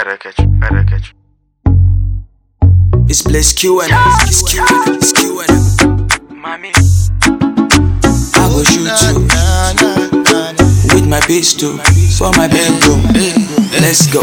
It's Bless Q and it's Q and it's Q and Mommy, I go shoot you with my pistol for my bedroom. Let's go.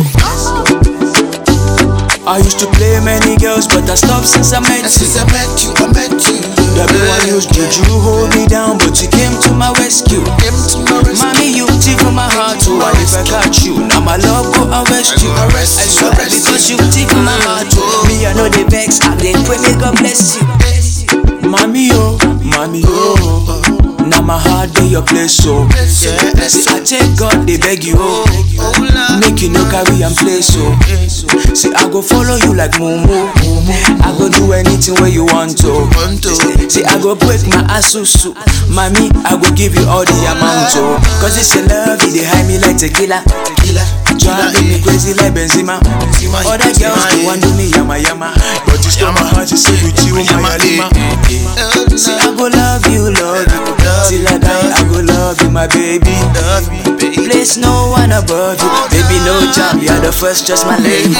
I used to play many girls, but I stopped since I met you. Everyone used to hold me down, but you came to my rescue. Mommy, you tickle my heart, so what if I catch you? Now my love go arrest you. I swear because you tickle my heart, me I know the vex, I did pray, may God bless you. Mommy, oh, now my heart in your place, so see, I take God, they beg you, make you no carry and play, so see, I go follow you like Momo. I go do anything where you want to. See, I go break my asusu. Mommy, I go give you all the amount, oh. Cause it's your love, they hide me like tequila. Driving me crazy like Benzema. Other girls, they want to do me yama. But you stole my heart, you say with you, my Alima. See, I go love you. Till I die, I go love you, my baby. Place no one above you. Baby, no job, you're the first, just my lady.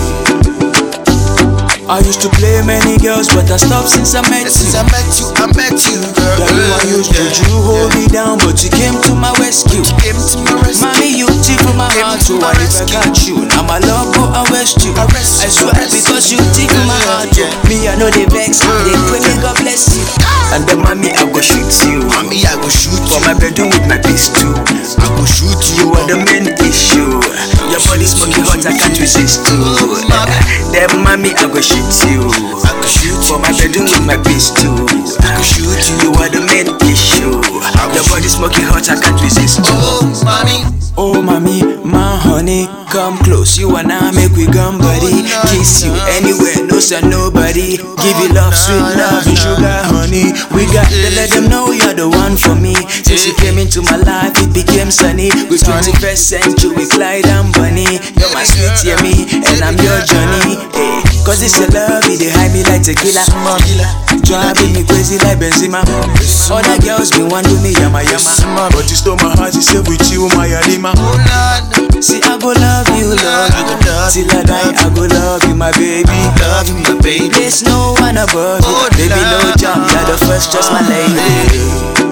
I used to play many girls, but I stopped since I met you. Girl. Everyone used to hold me down, but you came to my rescue. Mommy, you tickle my heart, so what if I catch you? Now my love go arrest you. I swear because you tickle my heart, me I know the vex, they pray me God bless you. And then mommy, I go shoot you. For my bedroom with my pistol. I go shoot you. You are the main issue. Your body smoking hot, I can't resist you. Then mommy, I go shoot you. For my bedroom with my pistol. You are the main issue. Your body smoking hot, I can't resist you. Oh mommy, my honey, come close. You and I make we gum buddy. Kiss you anywhere, no sir, nobody. Give you love, sweet love and sugar honey. We got to let them know you're the one for me. Since you came into my life, it became sunny. With 21st century, Clyde and Bunny. You're my sweet yummy, and I'm your Johnny. Hey, cause it's your love, they hide me like tequila. Driving me crazy like Benzema. Other girls been want to me yama. But you stole my heart, you said with you, my Alima. See, I go love you. Till I die, I go love you, my baby. There's no one above you. Baby, no job, you're the first, just my lady.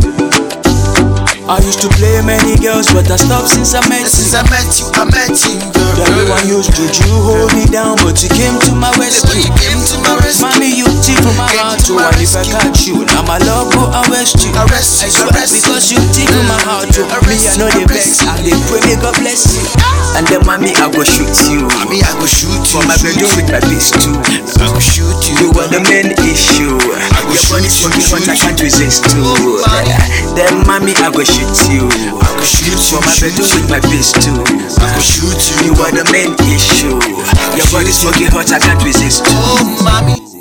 I used to play many girls, but I stopped since I met you. Girl. Everyone used to hold me down, but you came to my rescue. Mommy, you tickle my heart, so what if I catch you? Now my love go arrest you. I swear because you tickle my heart, me I know the vex, I dey pray may God bless you. And then mommy, I go shoot you. For my bedroom with my pistol. You are the main issue. Your body smoking hot, I can't resist you. Then mommy, I go shoot you. For my bedroom with my pistol. You are the main issue. Your body smoking hot, I can't resist you.